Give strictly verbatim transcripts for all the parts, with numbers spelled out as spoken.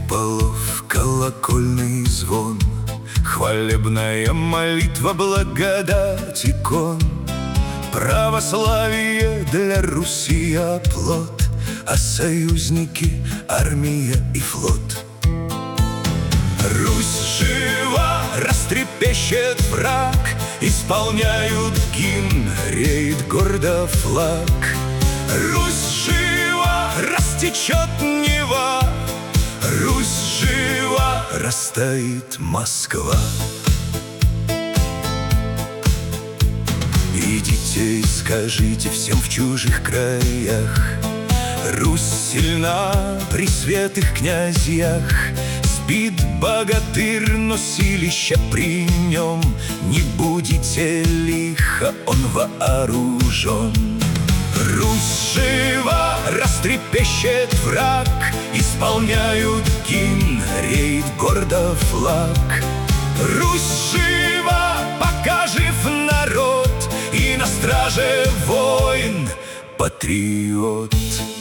куполов колокольный звон, хвалебная молитва, благодать икон. Православие для Руси оплот, а союзники — армия и флот. Русь жива, растрепещет враг, исполняют гимн, реет гордо флаг. Русь жива, растечет Нева, Русь жива, растает Москва. Идите и скажите всем в чужих краях: Русь сильна при светлых князьях. Спит богатырь, но силища при нем. Не будете лихо, он вооружен. Русь жива, растрепещет враг, исполняют гимн, реет гордо флаг. Русь жива, пока жив народ, и на страже воин, патриот.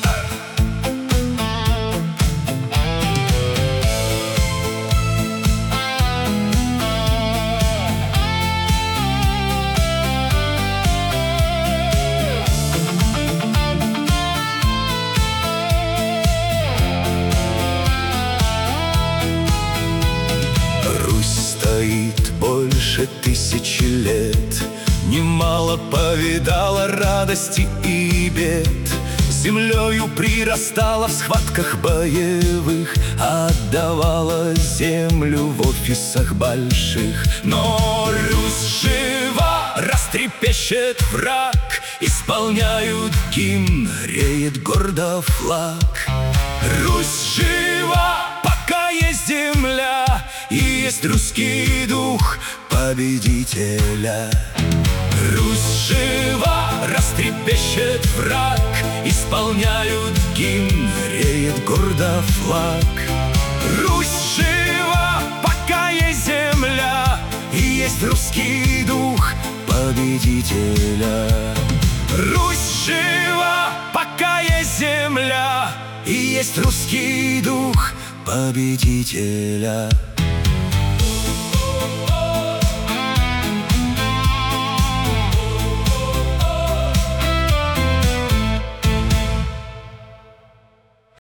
Стоит больше тысячи лет, немало повидала радости и бед. Землею прирастала в схватках боевых, отдавала землю в офисах больших. Но Русь жива, растрепещет враг, исполняют гимн, реет гордо флаг. Русь жива, пока есть земля, и есть русский дух победителя. Русь жива, растрепещет враг, исполняют гимн, реет гордо флаг. Русь жива, пока есть земля, и есть русский дух победителя. Русь жива, пока есть земля, и есть русский дух победителя.